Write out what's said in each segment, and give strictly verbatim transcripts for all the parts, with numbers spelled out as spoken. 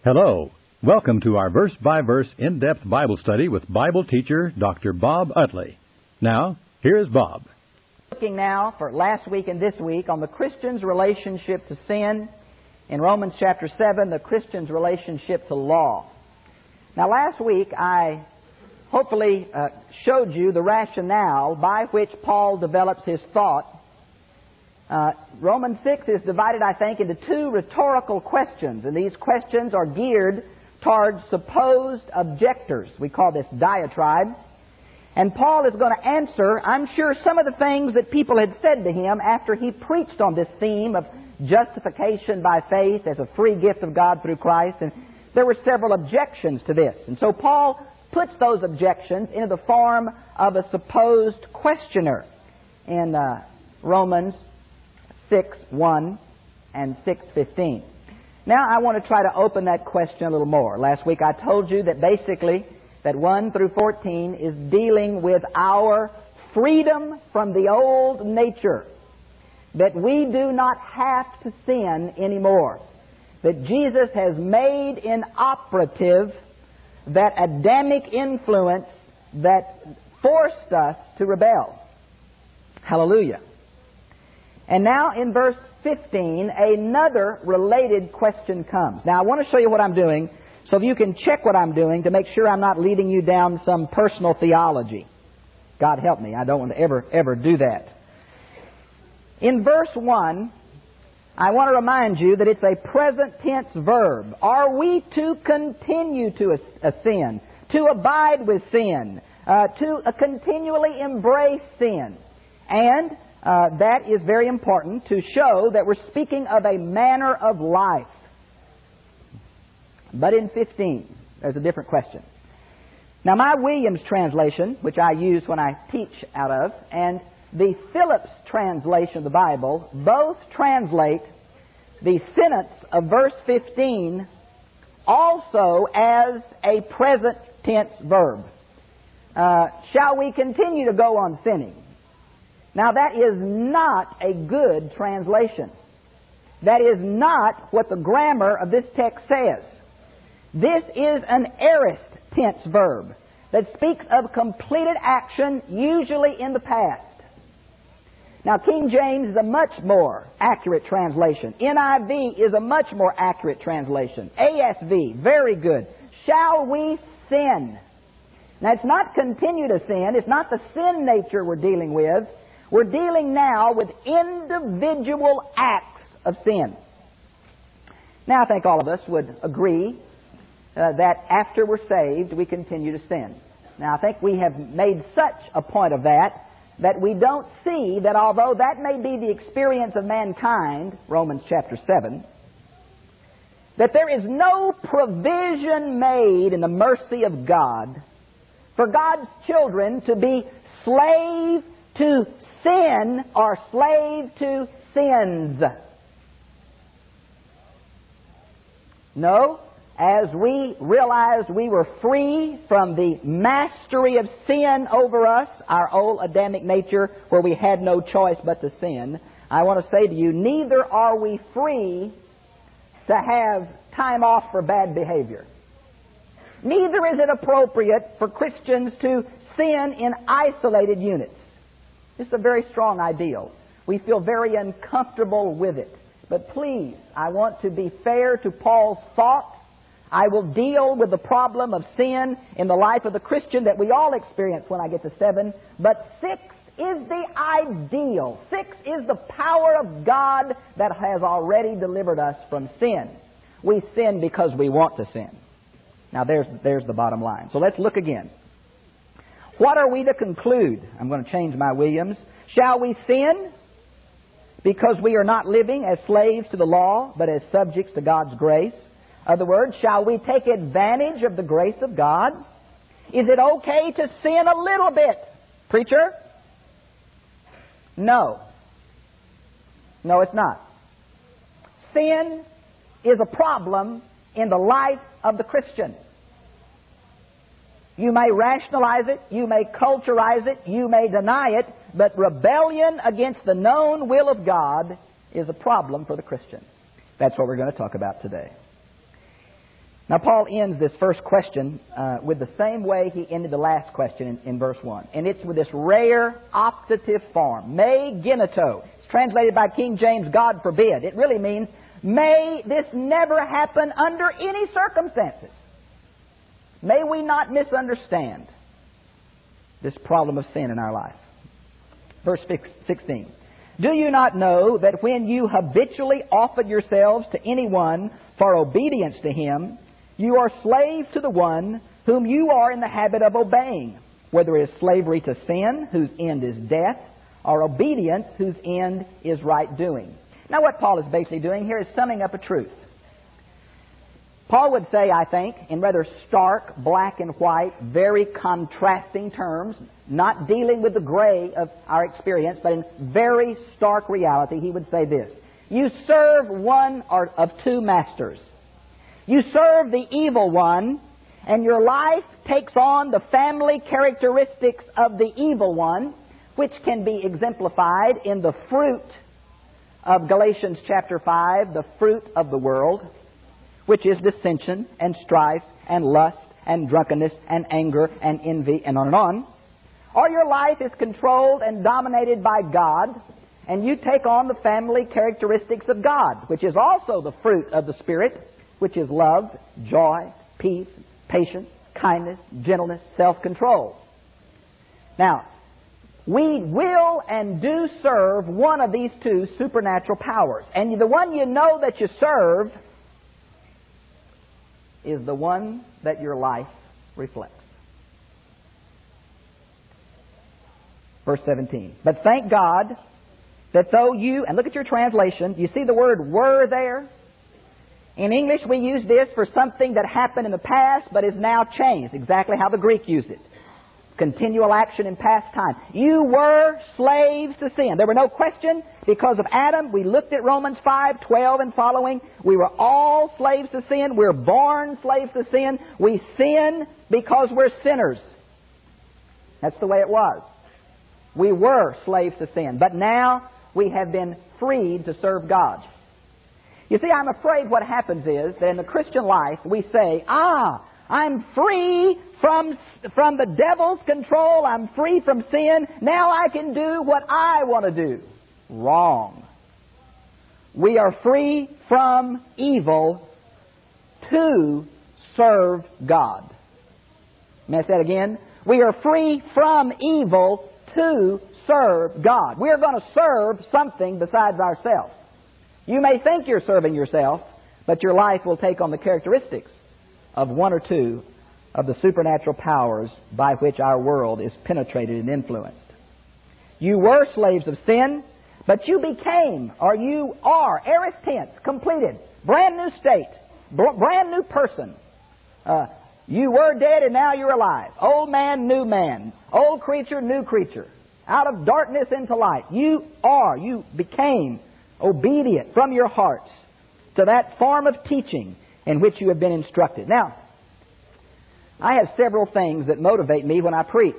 Hello. Welcome to our verse-by-verse in-depth Bible study with Bible teacher Doctor Bob Utley. Now, here's Bob. Looking now for last week and this week on the Christian's relationship to sin. In Romans chapter seven, the Christian's relationship to law. Now, last week I hopefully uh, showed you the rationale by which Paul develops his thought. Uh, Romans six is divided, I think, into two rhetorical questions, and these questions are geared towards supposed objectors. We call this diatribe. And Paul is going to answer, I'm sure, some of the things that people had said to him after he preached on this theme of justification by faith as a free gift of God through Christ. And there were several objections to this. And so Paul puts those objections into the form of a supposed questioner in uh, Romans six one and six fifteen. Now I want to try to open that question a little more. Last week I told you that basically that one through fourteen is dealing with our freedom from the old nature, that we do not have to sin anymore, that Jesus has made inoperative that Adamic influence that forced us to rebel. Hallelujah. And now in verse fifteen, another related question comes. Now I want to show you what I'm doing so that you can check what I'm doing to make sure I'm not leading you down some personal theology. God help me, I don't want to ever, ever do that. In verse one, I want to remind you that it's a present tense verb. Are we to continue to a, a sin, to abide with sin, uh, to uh, continually embrace sin? And Uh, that is very important to show that we're speaking of a manner of life. But in fifteen, there's a different question. Now, my Williams translation, which I use when I teach out of, and the Phillips translation of the Bible, both translate the sentence of verse fifteen also as a present tense verb. Uh, shall we continue to go on sinning? Now, that is not a good translation. That is not what the grammar of this text says. This is an aorist tense verb that speaks of completed action, usually in the past. Now, King James is a much more accurate translation. N I V is a much more accurate translation. A S V, very good. Shall we sin? Now, it's not continue to sin. It's not the sin nature we're dealing with. We're dealing now with individual acts of sin. Now, I think all of us would agree uh, that after we're saved, we continue to sin. Now, I think we have made such a point of that that we don't see that although that may be the experience of mankind, Romans chapter seven, that there is no provision made in the mercy of God for God's children to be slave to sin or slave to sins. No, as we realized we were free from the mastery of sin over us, our old Adamic nature where we had no choice but to sin, I want to say to you, neither are we free to have time off for bad behavior. Neither is it appropriate for Christians to sin in isolated units. This is a very strong ideal. We feel very uncomfortable with it. But please, I want to be fair to Paul's thought. I will deal with the problem of sin in the life of the Christian that we all experience when I get to seven. But six is the ideal. Six is the power of God that has already delivered us from sin. We sin because we want to sin. Now there's, there's the bottom line. So let's look again. What are we to conclude? I'm going to change my Williams. Shall we sin because we are not living as slaves to the law, but as subjects to God's grace? In other words, shall we take advantage of the grace of God? Is it okay to sin a little bit, preacher? No. No, it's not. Sin is a problem in the life of the Christian. You may rationalize it, you may culturize it, you may deny it, but rebellion against the known will of God is a problem for the Christian. That's what we're going to talk about today. Now, Paul ends this first question uh, with the same way he ended the last question in, in verse one. And it's with this rare optative form. Me genoito. It's translated by King James, God forbid. It really means, may this never happen under any circumstances. May we not misunderstand this problem of sin in our life. Verse sixteen. Do you not know that when you habitually offered yourselves to anyone for obedience to him, you are slaves to the one whom you are in the habit of obeying, whether it is slavery to sin, whose end is death, or obedience, whose end is right doing. Now what Paul is basically doing here is summing up a truth. Paul would say, I think, in rather stark, black and white, very contrasting terms, not dealing with the gray of our experience, but in very stark reality, he would say this. You serve one or of two masters. You serve the evil one, and your life takes on the family characteristics of the evil one, which can be exemplified in the fruit of Galatians chapter five, the fruit of the world, which is dissension and strife and lust and drunkenness and anger and envy and on and on. Or your life is controlled and dominated by God, and you take on the family characteristics of God, which is also the fruit of the Spirit, which is love, joy, peace, patience, kindness, gentleness, self-control. Now, we will and do serve one of these two supernatural powers. And the one you know that you serve is the one that your life reflects. Verse seventeen. But thank God that though you, and look at your translation, you see the word were there? In English we use this for something that happened in the past but is now changed, exactly how the Greek used it. Continual action in past time. You were slaves to sin. There were no question because of Adam. We looked at Romans five, twelve and following. We were all slaves to sin. We're born slaves to sin. We sin because we're sinners. That's the way it was. We were slaves to sin. But now we have been freed to serve God. You see, I'm afraid what happens is that in the Christian life we say, ah, I'm free from, from the devil's control. I'm free from sin. Now I can do what I want to do. Wrong. We are free from evil to serve God. May I say that again? We are free from evil to serve God. We are going to serve something besides ourselves. You may think you're serving yourself, but your life will take on the characteristics of one or two of the supernatural powers by which our world is penetrated and influenced. You were slaves of sin, but you became, or you are, aorist tense, completed, brand new state, brand new person. Uh, you were dead and now you're alive. Old man, new man. Old creature, new creature. Out of darkness into light. You are, you became obedient from your hearts to that form of teaching in which you have been instructed. Now, I have several things that motivate me when I preach.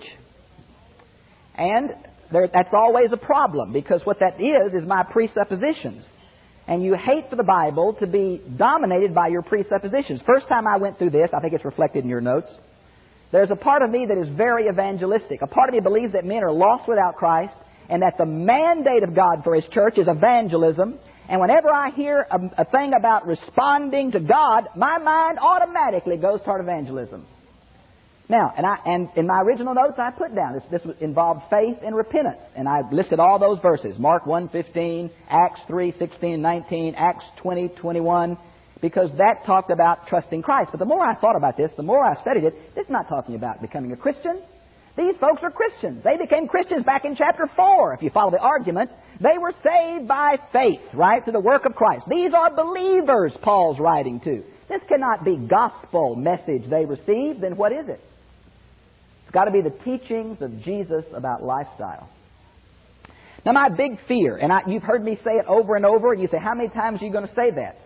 And there, that's always a problem, because what that is, is my presuppositions. And you hate for the Bible to be dominated by your presuppositions. First time I went through this, I think it's reflected in your notes, there's a part of me that is very evangelistic. A part of me believes that men are lost without Christ, and that the mandate of God for His church is evangelism. And whenever I hear a, a thing about responding to God, my mind automatically goes toward evangelism. Now, and, I, and in my original notes I put down, this, this involved faith and repentance. And I listed all those verses, Mark one fifteen, Acts three sixteen and nineteen, Acts twenty twenty-one, because that talked about trusting Christ. But the more I thought about this, the more I studied it, it's not talking about becoming a Christian. These folks are Christians. They became Christians back in chapter four, if you follow the argument. They were saved by faith, right, to the work of Christ. These are believers Paul's writing to. This cannot be gospel message they received. Then what is it? It's got to be the teachings of Jesus about lifestyle. Now, my big fear, and I, you've heard me say it over and over, and you say, how many times are you going to say that?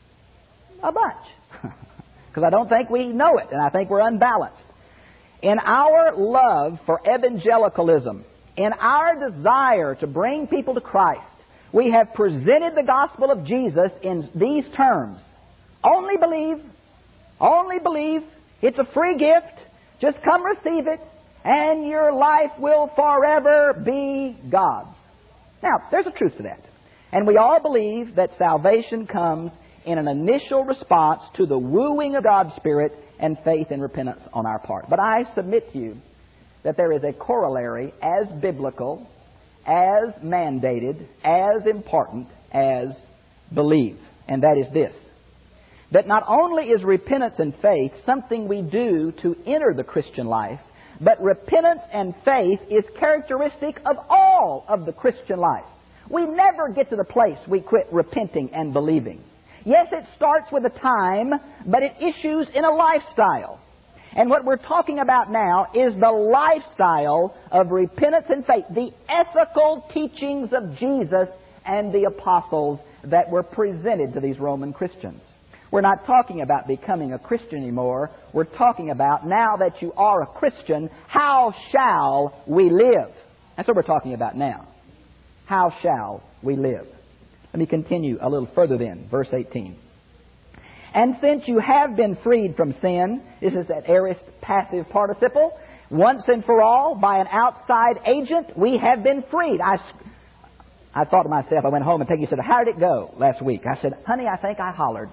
A bunch. Because I don't think we know it, and I think we're unbalanced. In our love for evangelicalism, in our desire to bring people to Christ, we have presented the gospel of Jesus in these terms. Only believe Only believe. It's a free gift. Just come receive it, and your life will forever be God's. Now, there's a truth to that. And we all believe that salvation comes in an initial response to the wooing of God's Spirit and faith and repentance on our part. But I submit to you that there is a corollary as biblical, as mandated, as important as believe. And that is this: that not only is repentance and faith something we do to enter the Christian life, but repentance and faith is characteristic of all of the Christian life. We never get to the place we quit repenting and believing. Yes, it starts with a time, but it issues in a lifestyle. And what we're talking about now is the lifestyle of repentance and faith, the ethical teachings of Jesus and the apostles that were presented to these Roman Christians. We're not talking about becoming a Christian anymore. We're talking about, now that you are a Christian, how shall we live? That's what we're talking about now. How shall we live? Let me continue a little further then, verse eighteen. And since you have been freed from sin, this is that aorist passive participle, once and for all, by an outside agent, we have been freed. I, I thought to myself, I went home and Peggy said, how did it go last week? I said, honey, I think I hollered.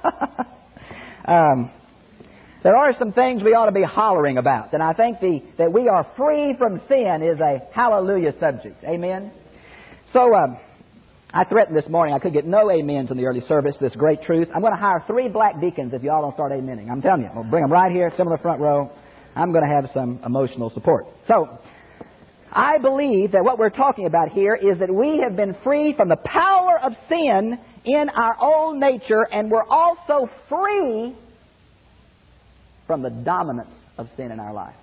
um, there are some things we ought to be hollering about. And I think the, that we are free from sin is a hallelujah subject. Amen? So, um, I threatened this morning I could get no amens in the early service, this great truth. I'm going to hire three black deacons if you all don't start amening. I'm telling you, we'll bring them right here, sit in the front row. I'm going to have some emotional support. So, I believe that what we're talking about here is that we have been free from the power of sin in our old nature, and we're also free from the dominance of sin in our life.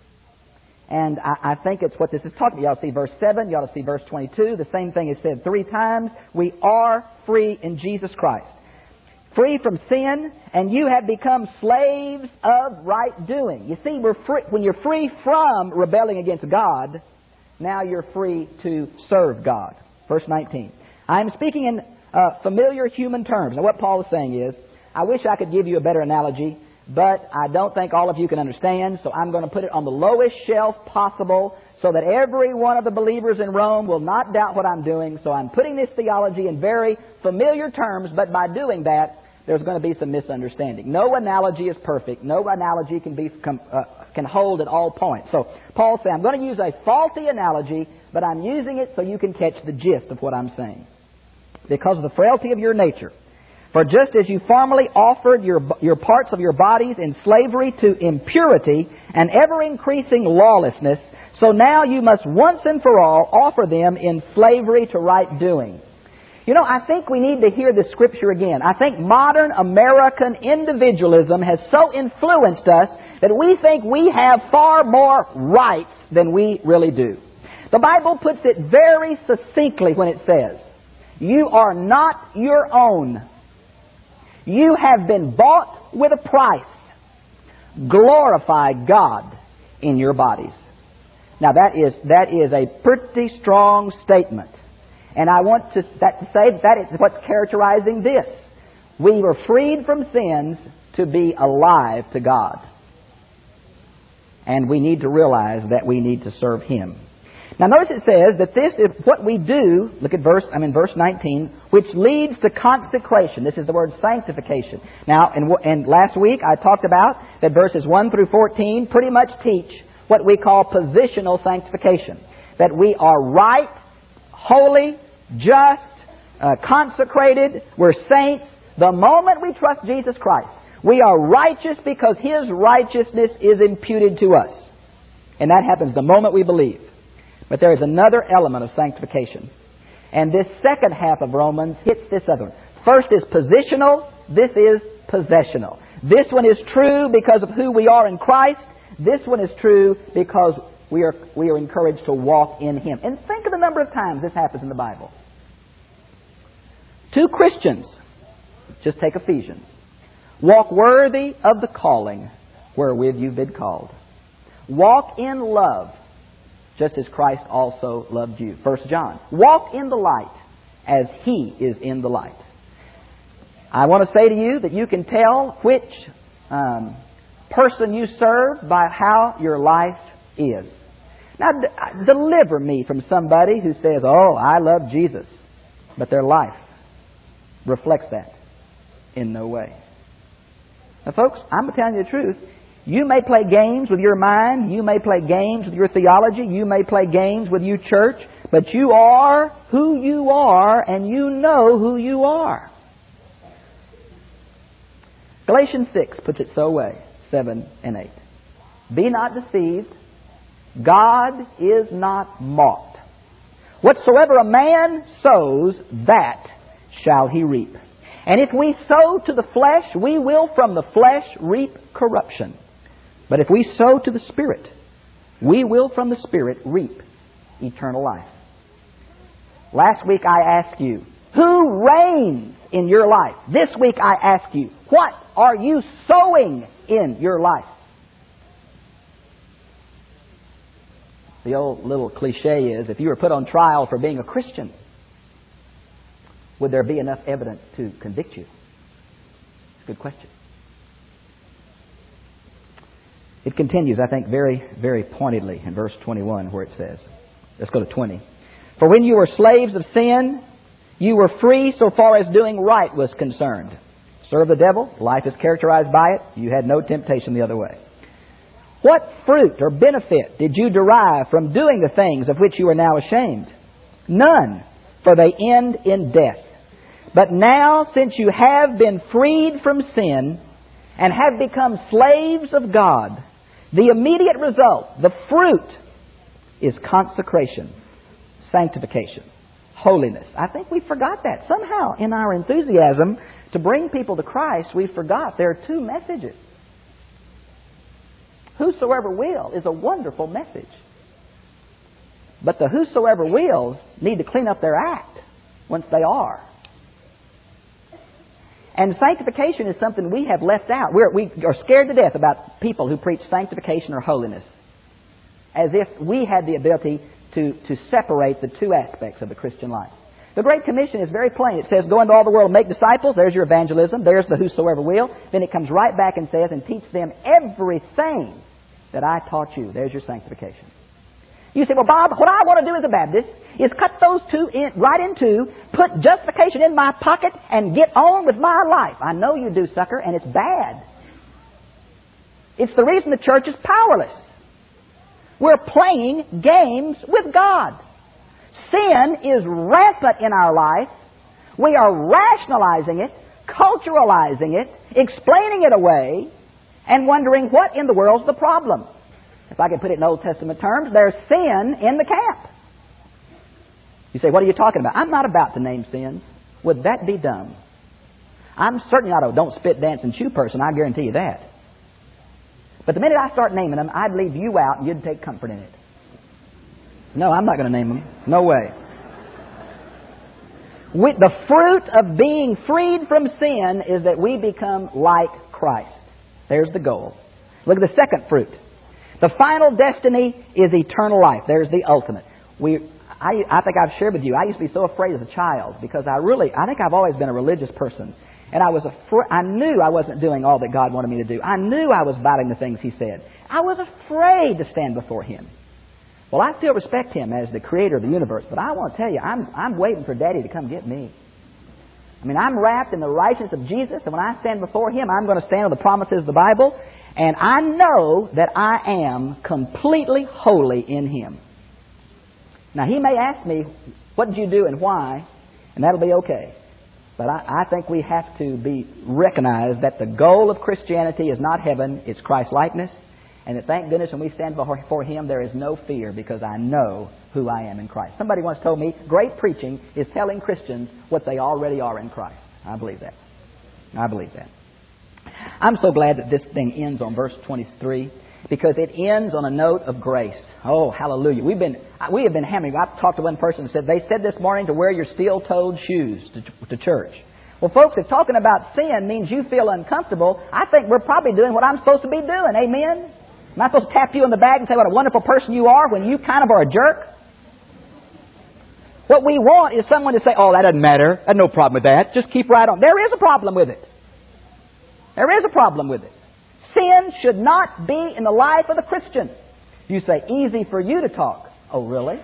And I, I think it's what this is talking about. You ought to see verse seven. You ought to see verse twenty-two. The same thing is said three times. We are free in Jesus Christ. Free from sin, and you have become slaves of right doing. You see, we're free, when you're free from rebelling against God, now you're free to serve God. Verse nineteen. I'm speaking in uh, familiar human terms. Now what Paul is saying is, I wish I could give you a better analogy, but I don't think all of you can understand, so I'm going to put it on the lowest shelf possible so that every one of the believers in Rome will not doubt what I'm doing. So I'm putting this theology in very familiar terms, but by doing that, there's going to be some misunderstanding. No analogy is perfect. No analogy can be uh, can hold at all points. So Paul said, I'm going to use a faulty analogy, but I'm using it so you can catch the gist of what I'm saying. Because of the frailty of your nature. For just as you formerly offered your, your parts of your bodies in slavery to impurity and ever-increasing lawlessness, so now you must once and for all offer them in slavery to right doing. You know, I think we need to hear this scripture again. I think modern American individualism has so influenced us that we think we have far more rights than we really do. The Bible puts it very succinctly when it says, you are not your own. You have been bought with a price. Glorify God in your bodies. Now that is that is a pretty strong statement. And I want to, that, to say that is what's characterizing this. We were freed from sins to be alive to God. And we need to realize that we need to serve Him. Now notice it says that this is what we do, look at verse, I'm in verse nineteen, which leads to consecration. This is the word sanctification. Now, and, and last week I talked about that verses one through fourteen pretty much teach what we call positional sanctification. That we are right, holy, just, uh, consecrated, we're saints. The moment we trust Jesus Christ, we are righteous because His righteousness is imputed to us. And that happens the moment we believe. But there is another element of sanctification. And this second half of Romans hits this other one. First is positional. This is possessional. This one is true because of who we are in Christ. This one is true because we are, we are encouraged to walk in Him. And think of the number of times this happens in the Bible. Two Christians, just take Ephesians, walk worthy of the calling wherewith you've been called. Walk in love, just as Christ also loved you. First John. Walk in the light as He is in the light. I want to say to you that you can tell which um, person you serve by how your life is. Now, d- deliver me from somebody who says, oh, I love Jesus, but their life reflects that in no way. Now, folks, I'm telling you the truth. You may play games with your mind. You may play games with your theology. You may play games with your church. But you are who you are, and you know who you are. Galatians six puts it so way, seven and eight. Be not deceived. God is not mocked. Whatsoever a man sows, that shall he reap. And if we sow to the flesh, we will from the flesh reap corruption. But if we sow to the Spirit, we will from the Spirit reap eternal life. Last week I asked you, who reigns in your life? This week I ask you, what are you sowing in your life? The old little cliche is, if you were put on trial for being a Christian, would there be enough evidence to convict you? It's a good question. It continues, I think, very, very pointedly in verse twenty-one where it says, let's go to twenty. For when you were slaves of sin, you were free so far as doing right was concerned. Serve the devil, life is characterized by it. You had no temptation the other way. What fruit or benefit did you derive from doing the things of which you are now ashamed? None, for they end in death. But now, since you have been freed from sin and have become slaves of God, the immediate result, the fruit, is consecration, sanctification, holiness. I think we forgot that. Somehow, in our enthusiasm to bring people to Christ, we forgot there are two messages. Whosoever will is a wonderful message. But the whosoever wills need to clean up their act once they are. And sanctification is something we have left out. We're, we are scared to death about people who preach sanctification or holiness, as if we had the ability to, to separate the two aspects of the Christian life. The Great Commission is very plain. It says, go into all the world and make disciples. There's your evangelism. There's the whosoever will. Then it comes right back and says, and teach them everything that I taught you. There's your sanctification. You say, well, Bob, what I want to do as a Baptist is cut those two in, right in two, put justification in my pocket, and get on with my life. I know you do, sucker, and it's bad. It's the reason the church is powerless. We're playing games with God. Sin is rampant in our life. We are rationalizing it, culturalizing it, explaining it away, and wondering what in the world's the problem. If I could put it in Old Testament terms, there's sin in the camp. You say, what are you talking about? I'm not about to name sins. Would that be dumb? I'm certainly not a don't spit, dance, and chew person, I guarantee you that. But the minute I start naming them, I'd leave you out and you'd take comfort in it. No, I'm not going to name them. No way. We, the fruit of being freed from sin is that we become like Christ. There's the goal. Look at the second fruit. The final destiny is eternal life. There's the ultimate. We, I, I think I've shared with you, I used to be so afraid as a child because I really, I think I've always been a religious person. And I was afraid, I knew I wasn't doing all that God wanted me to do. I knew I was doubting the things He said. I was afraid to stand before Him. Well, I still respect Him as the creator of the universe, but I want to tell you, I'm, I'm waiting for Daddy to come get me. I mean, I'm wrapped in the righteousness of Jesus, and when I stand before Him, I'm going to stand on the promises of the Bible, and I know that I am completely holy in Him. Now, He may ask me, what did you do and why, and that'll be okay. But I, I think we have to be recognize that the goal of Christianity is not heaven, it's Christ-likeness. And that thank goodness when we stand before Him, there is no fear because I know who I am in Christ. Somebody once told me, great preaching is telling Christians what they already are in Christ. I believe that. I believe that. I'm so glad that this thing ends on verse twenty-three because it ends on a note of grace. Oh, hallelujah. We've been, we have been hammering. I talked to one person and said, they said this morning to wear your steel-toed shoes to, to church. Well, folks, if talking about sin means you feel uncomfortable, I think we're probably doing what I'm supposed to be doing. Amen? Am I supposed to tap you on the back and say what a wonderful person you are when you kind of are a jerk? What we want is someone to say, oh, that doesn't matter. I have no problem with that. Just keep right on. There is a problem with it. There is a problem with it. Sin should not be in the life of the Christian. You say, easy for you to talk. Oh, really?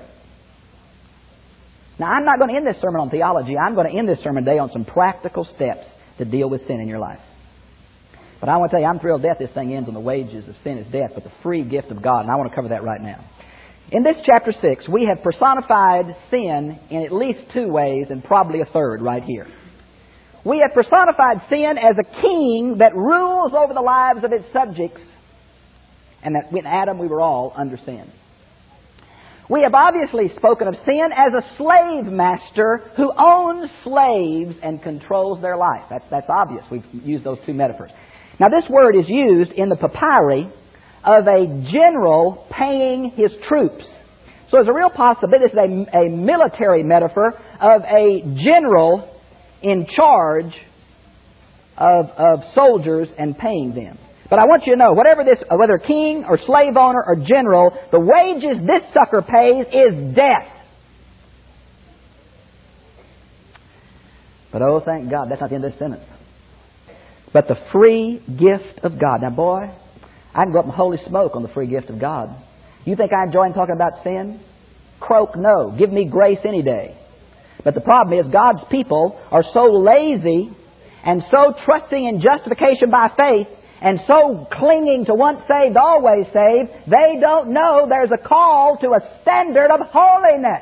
Now, I'm not going to end this sermon on theology. I'm going to end this sermon today on some practical steps to deal with sin in your life. But I want to tell you, I'm thrilled to death this thing ends on the wages of sin is death, but the free gift of God. And I want to cover that right now. In this chapter six, we have personified sin in at least two ways and probably a third right here. We have personified sin as a king that rules over the lives of its subjects, and that in Adam we were all under sin. We have obviously spoken of sin as a slave master who owns slaves and controls their life. That's, that's obvious. We've used those two metaphors. Now, this word is used in the papyri of a general paying his troops. So there's a real possibility, this is a, a military metaphor of a general in charge of, of soldiers and paying them. But I want you to know, whatever this, whether king or slave owner or general, the wages this sucker pays is death. But oh, thank God, that's not the end of this sentence. But the free gift of God. Now, boy, I can go up in holy smoke on the free gift of God. You think I enjoy talking about sin? Croak no. Give me grace any day. But the problem is God's people are so lazy and so trusting in justification by faith and so clinging to once saved, always saved, they don't know there's a call to a standard of holiness.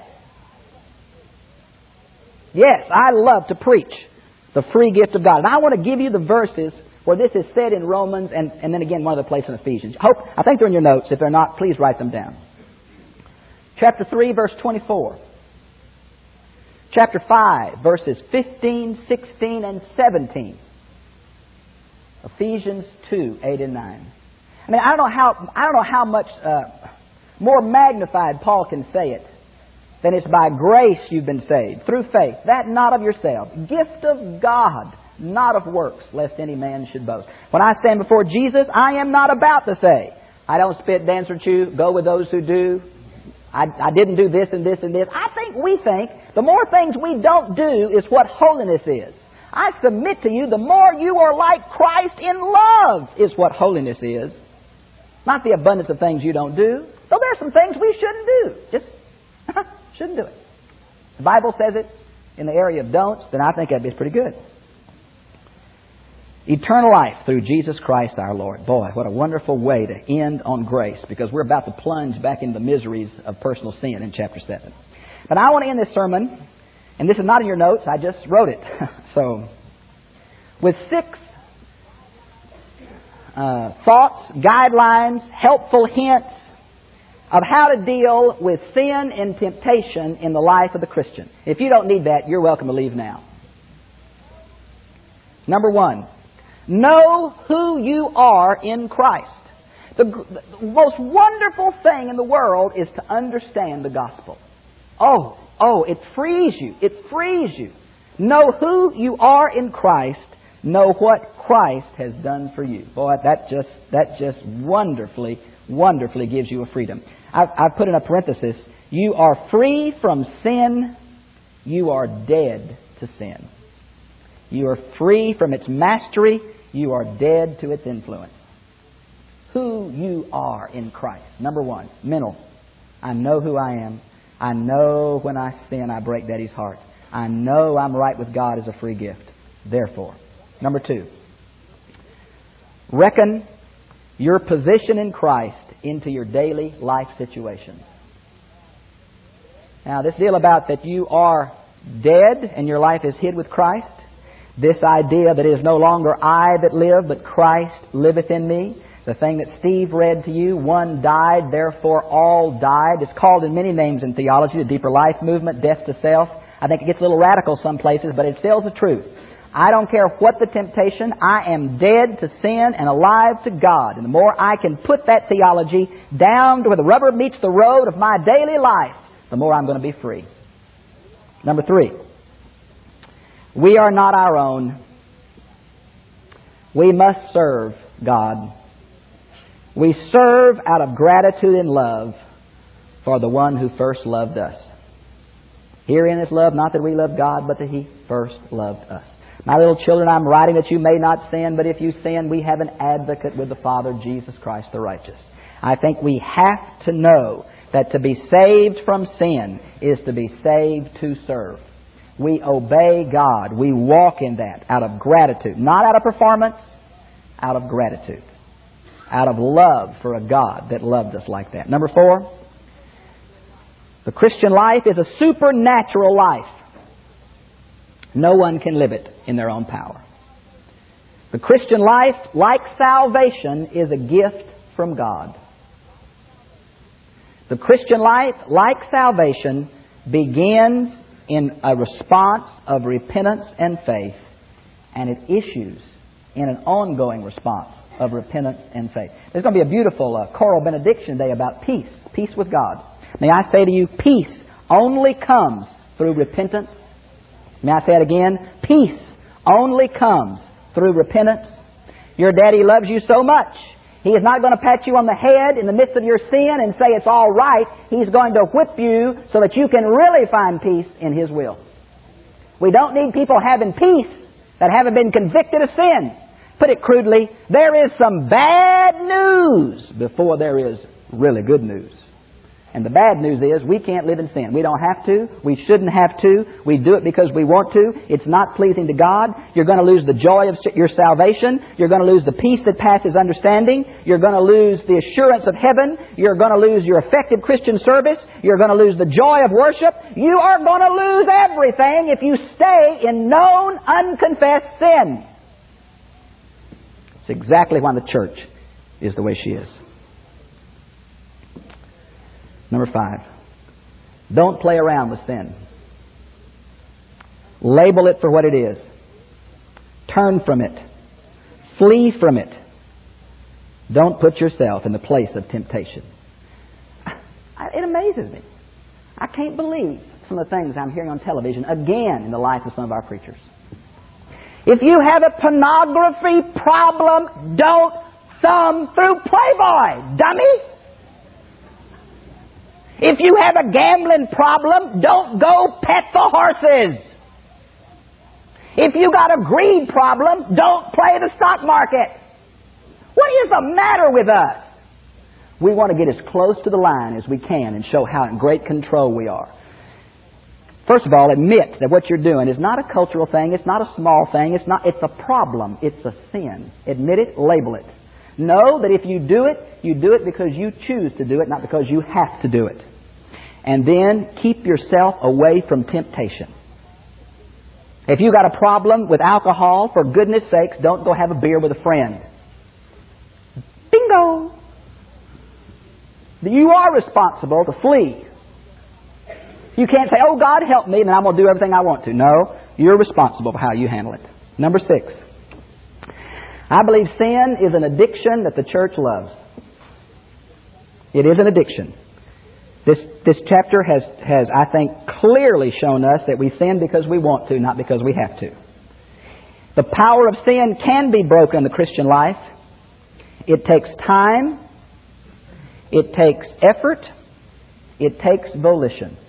Yes, I love to preach the free gift of God. And I want to give you the verses where this is said in Romans and, and then again one other place in Ephesians. I hope, I think they're in your notes. If they're not, please write them down. Chapter three, verse twenty-four. Chapter five, verses fifteen, sixteen, and seventeen. Ephesians two, eight and nine. I mean, I don't know how, I don't know how much uh, more magnified Paul can say it than it's by grace you've been saved, through faith, that not of yourself, gift of God, not of works, lest any man should boast. When I stand before Jesus, I am not about to say, I don't spit, dance, or chew, go with those who do. I, I didn't do this and this and this. I think we think the more things we don't do is what holiness is. I submit to you, the more you are like Christ in love is what holiness is. Not the abundance of things you don't do. Though there are some things we shouldn't do. Just shouldn't do it. The Bible says it in the area of don'ts, then I think that'd be pretty good. Eternal life through Jesus Christ our Lord. Boy, what a wonderful way to end on grace, because we're about to plunge back into the miseries of personal sin in chapter seven. But I want to end this sermon, and this is not in your notes, I just wrote it. So, with six uh, thoughts, guidelines, helpful hints of how to deal with sin and temptation in the life of the Christian. If you don't need that, you're welcome to leave now. Number one, know who you are in Christ. The, the most wonderful thing in the world is to understand the gospel. Oh, oh, it frees you. It frees you. Know who you are in Christ. Know what Christ has done for you. Boy, that just that just wonderfully, wonderfully gives you a freedom. I've, I've put in a parenthesis, you are free from sin, you are dead to sin. You are free from its mastery, you are dead to its influence. Who you are in Christ. Number one, mental. I know who I am. I know when I sin, I break Daddy's heart. I know I'm right with God as a free gift. Therefore. Number two, reckon your position in Christ into your daily life situations. Now, this deal about that you are dead and your life is hid with Christ, this idea that it is no longer I that live, but Christ liveth in me, the thing that Steve read to you, one died, therefore all died. It's called in many names in theology, the deeper life movement, death to self. I think it gets a little radical some places, but it still's the truth. I don't care what the temptation, I am dead to sin and alive to God. And the more I can put that theology down to where the rubber meets the road of my daily life, the more I'm going to be free. Number three, we are not our own. We must serve God. We serve out of gratitude and love for the one who first loved us. Herein is love, not that we love God, but that He first loved us. My little children, I'm writing that you may not sin, but if you sin, we have an advocate with the Father, Jesus Christ the righteous. I think we have to know that to be saved from sin is to be saved to serve. We obey God. We walk in that out of gratitude. Not out of performance, out of gratitude. Out of love for a God that loved us like that. Number four, the Christian life is a supernatural life. No one can live it in their own power. The Christian life, like salvation, is a gift from God. The Christian life, like salvation, begins in a response of repentance and faith, and it issues in an ongoing response of repentance and faith. There's going to be a beautiful uh, choral benediction today about peace, peace with God. May I say to you, peace only comes through repentance. May I say it again? Peace only comes through repentance. Your daddy loves you so much. He is not going to pat you on the head in the midst of your sin and say it's all right. He's going to whip you so that you can really find peace in His will. We don't need people having peace that haven't been convicted of sin. Put it crudely, there is some bad news before there is really good news. And the bad news is we can't live in sin. We don't have to. We shouldn't have to. We do it because we want to. It's not pleasing to God. You're going to lose the joy of your salvation. You're going to lose the peace that passes understanding. You're going to lose the assurance of heaven. You're going to lose your effective Christian service. You're going to lose the joy of worship. You are going to lose everything if you stay in known, unconfessed sin. It's exactly why the church is the way she is. Number five, don't play around with sin. Label it for what it is. Turn from it. Flee from it. Don't put yourself in the place of temptation. It amazes me. I can't believe some of the things I'm hearing on television again in the life of some of our preachers. If you have a pornography problem, don't thumb through Playboy, dummy. If you have a gambling problem, don't go pet the horses. If you got a greed problem, don't play the stock market. What is the matter with us? We want to get as close to the line as we can and show how in great control we are. First of all, admit that what you're doing is not a cultural thing. It's not a small thing. It's not. It's a problem. It's a sin. Admit it. Label it. Know that if you do it, you do it because you choose to do it, not because you have to do it. And then keep yourself away from temptation. If you got a problem with alcohol, for goodness sakes, don't go have a beer with a friend. Bingo! You are responsible to flee. You can't say, oh, God help me, and I'm going to do everything I want to. No, you're responsible for how you handle it. Number six. I believe sin is an addiction that the church loves. It is an addiction. This this chapter has, has, I think, clearly shown us that we sin because we want to, not because we have to. The power of sin can be broken in the Christian life. It takes time. It takes effort. It takes volition.